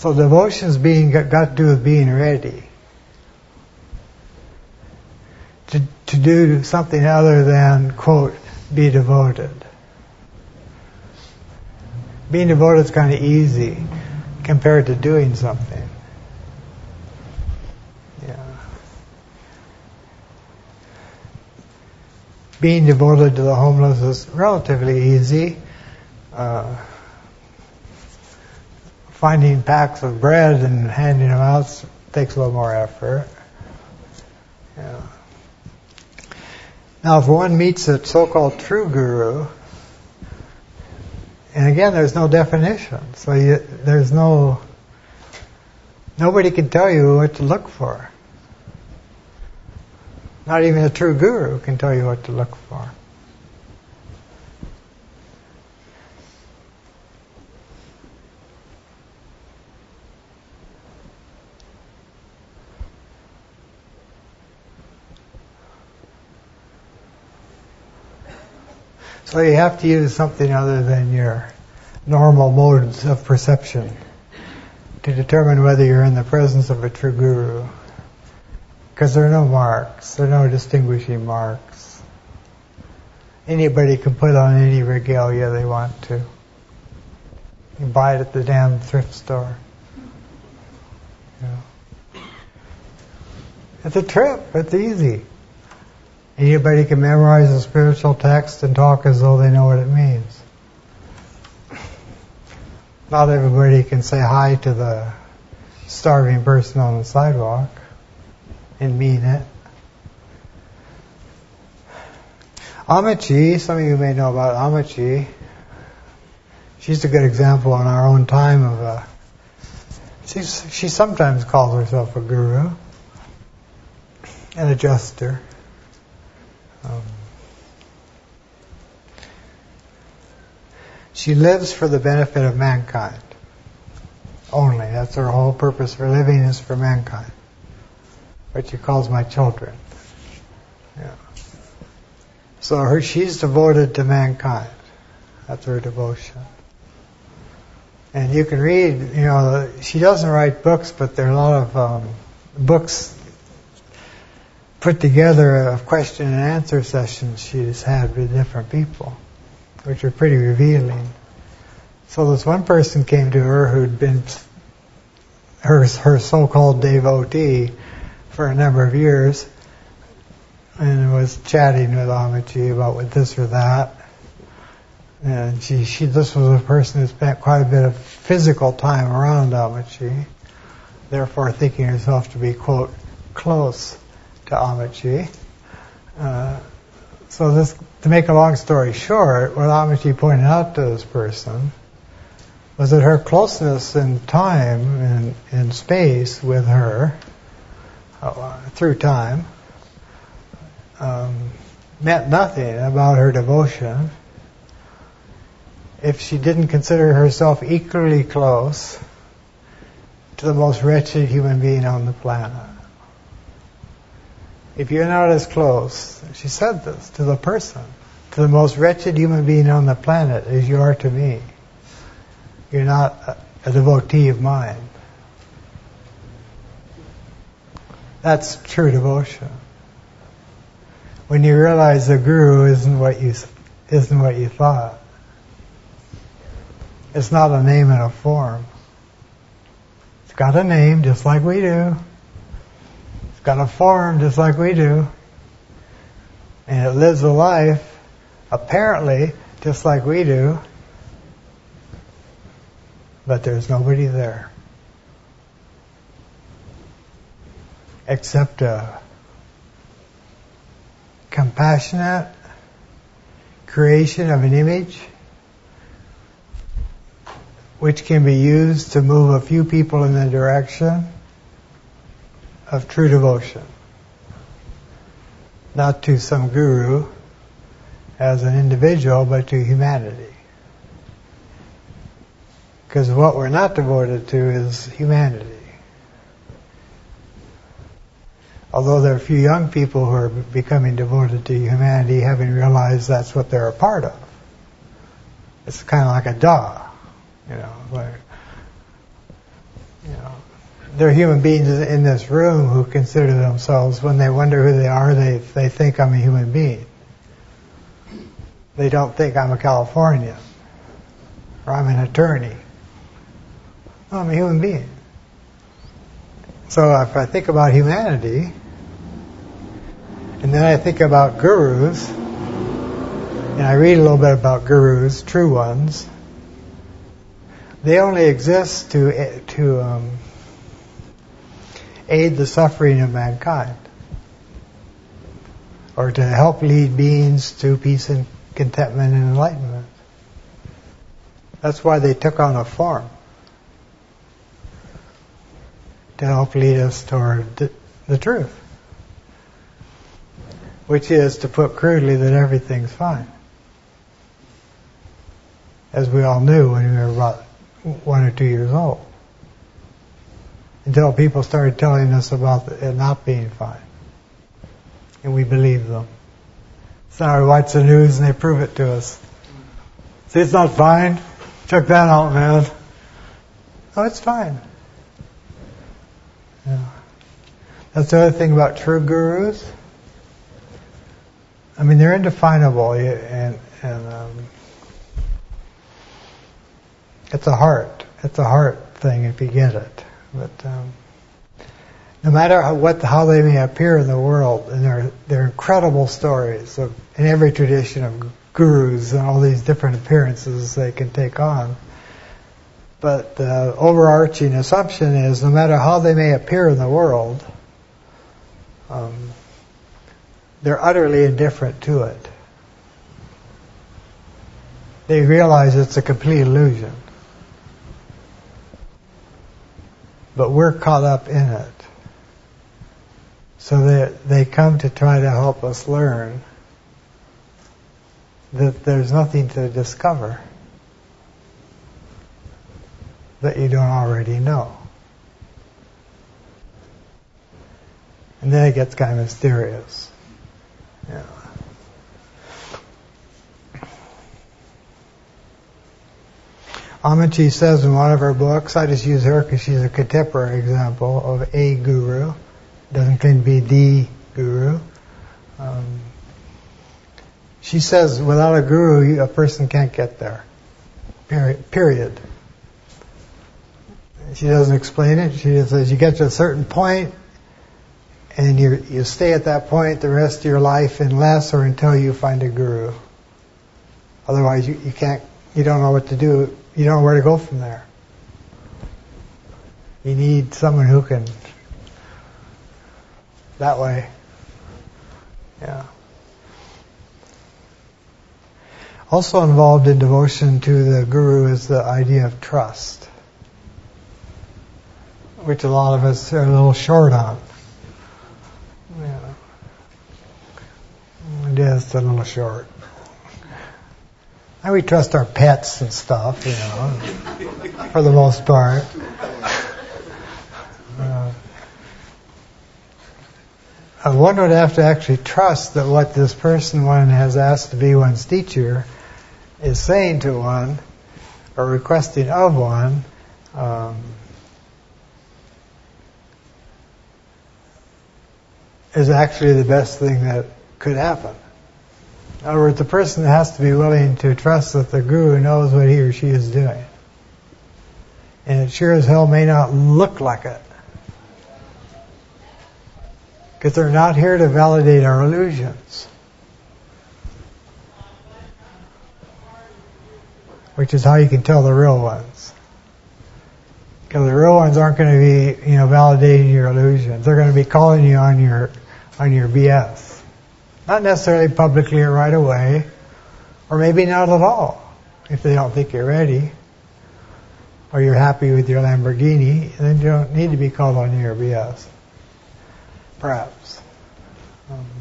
So devotion's got to do with being ready to do something other than, quote, be devoted. Being devoted is kind of easy compared to doing something. Yeah. Being devoted to the homeless is relatively easy. Finding packs of bread and handing them out takes a little more effort. Yeah. Now, if one meets a so-called true guru, and again, there's no definition, so nobody can tell you what to look for. Not even a true guru can tell you what to look for. So you have to use something other than your normal modes of perception to determine whether you're in the presence of a true guru. Because there are no marks, there are no distinguishing marks. Anybody can put on any regalia they want to. You can buy it at the damn thrift store. Yeah. It's a trip, it's easy. Anybody can memorize a spiritual text and talk as though they know what it means. Not everybody can say hi to the starving person on the sidewalk and mean it. Amachi, some of you may know about Amachi. She's a good example in our own time of she sometimes calls herself a guru, an adjuster. She lives for the benefit of mankind only. That's her whole purpose for living, is for mankind. What she calls my children. Yeah. So she's devoted to mankind. That's her devotion. And you can read, she doesn't write books, but there are a lot of books put together of question and answer sessions she's had with different people, which are pretty revealing. So this one person came to her who'd been her so-called devotee for a number of years, and was chatting with Amachi about this or that. And this was a person who spent quite a bit of physical time around Amachi, therefore thinking herself to be, quote, close to Amachi. So to make a long story short, what Amachi pointed out to this person was that her closeness in time and in space with her, through time, meant nothing about her devotion if she didn't consider herself equally close to the most wretched human being on the planet. If you're not as close, she said this, to the person, to the most wretched human being on the planet as you are to me, you're not a devotee of mine. That's true devotion. When you realize the guru isn't what you thought. It's not a name and a form. It's got a name just like we do. It's got a form just like we do. And it lives a life, apparently, just like we do. But there's nobody there. Except a compassionate creation of an image which can be used to move a few people in the direction of true devotion. Not to some guru as an individual, but to humanity. Because what we're not devoted to is humanity. Although there are a few young people who are becoming devoted to humanity, having realized that's what they're a part of. It's kind of like a dog, like there are human beings in this room who consider themselves, when they wonder who they are, they think I'm a human being. They don't think I'm a Californian or I'm an attorney. No, I'm a human being. So if I think about humanity, and then I think about gurus, and I read a little bit about gurus, true ones, they only exist to aid the suffering of mankind, or to help lead beings to peace and contentment and enlightenment. That's why they took on a form, to help lead us toward the truth, which is, to put crudely, that everything's fine. As we all knew when we were about 1 or 2 years old. Until people started telling us about it not being fine. And we believed them. So now we watch the news and they prove it to us. See, it's not fine. Check that out, man. Oh, it's fine. Yeah. That's the other thing about true gurus. I mean, they're indefinable, and it's a heart thing if you get it. But no matter how they may appear in the world, and they're incredible stories in every tradition of gurus and all these different appearances they can take on. But the overarching assumption is, no matter how they may appear in the world, they're utterly indifferent to it. They realize it's a complete illusion. But we're caught up in it. So they come to try to help us learn that there's nothing to discover that you don't already know. And then it gets kind of mysterious. Yeah. Ammachi says in one of her books, I just use her because she's a contemporary example of a guru. Doesn't claim to be the guru. She says without a guru, a person can't get there. Period. She doesn't explain it. She just says you get to a certain point, and you stay at that point the rest of your life unless or until you find a guru. Otherwise, you can't. You don't know what to do. You don't know where to go from there. You need someone who can. That way. Yeah. Also involved in devotion to the guru is the idea of trust, which a lot of us are a little short on. Yeah. Just a little short. And we trust our pets and stuff, for the most part. One would have to actually trust that what this person one has asked to be one's teacher is saying to one, or requesting of one, is actually the best thing that could happen. In other words, the person has to be willing to trust that the guru knows what he or she is doing. And it sure as hell may not look like it. Because they're not here to validate our illusions. Which is how you can tell the real ones. Because the real ones aren't going to be, validating your illusions. They're going to be calling you on your BS. Not necessarily publicly or right away, or maybe not at all, if they don't think you're ready, or you're happy with your Lamborghini, then you don't need to be called on your BS. Perhaps.